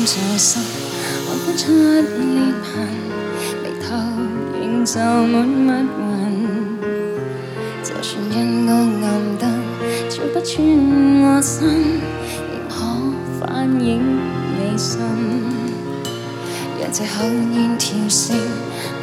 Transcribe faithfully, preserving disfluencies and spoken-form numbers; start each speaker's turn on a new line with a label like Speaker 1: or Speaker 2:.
Speaker 1: 在心，看不出裂痕，眉頭仍就滿密雲。就算因高暗燈照不穿我身，仍可反映你心。讓這口煙跳升，